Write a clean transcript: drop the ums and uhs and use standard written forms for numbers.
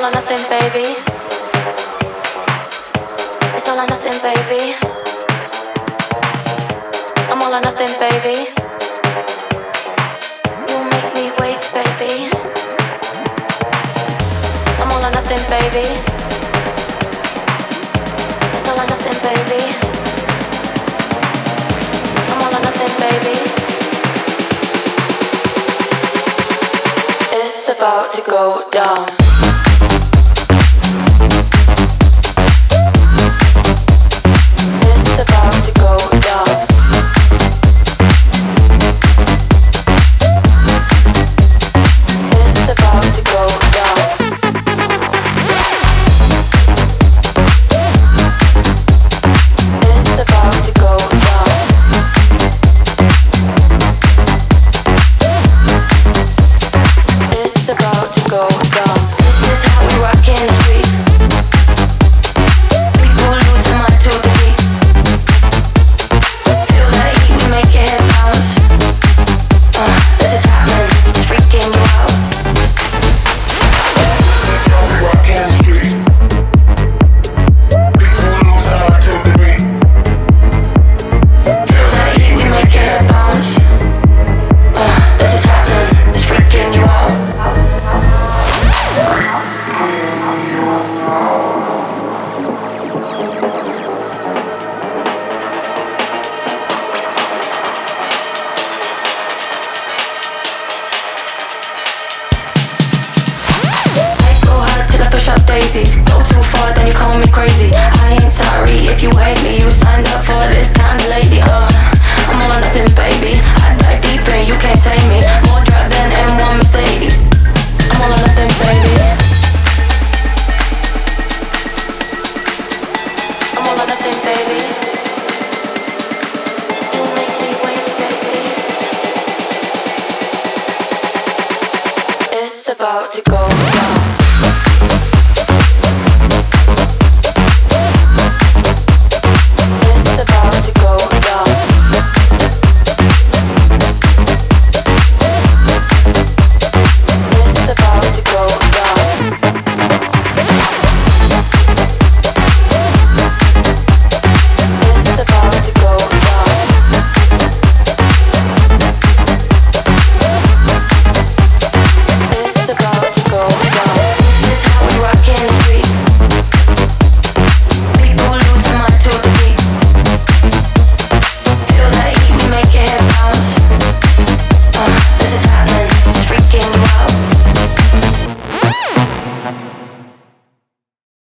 all or nothing, baby. It's all or nothing, baby. I'm all or nothing, baby. You make me wave, baby. I'm all or nothing, baby. It's all or nothing, baby. I'm all or nothing, baby. It's about to go down. It's about to go down. It's about to go down. It's about to go down. It's about to go down. This is how we rock in the street. People lose their mind to the beat. Feel that heat, we make your head bounce. This is happening, it's freaking you out. This is how we rock in the street. People lose their mind to the beat. Feel that heat, we make your head bounce. This is happening, it's freaking you out. Daisies. Go too far, then you call me crazy. I ain't sorry if you hate me. You signed up for this kind of lady. I'm all or nothing, baby. I dive deep and you can't tame me. More drive than M1 Mercedes. I'm all or nothing, baby. I'm all or nothing, baby. You make me wait, baby. It's about to go down. It's about to go down. It's about to go down. It's about to go down. It's about to go down. This is how we rock in the street. People lose their mind to the beat. Feel that heat, we make your head bounce. This is happening, it's freaking you out.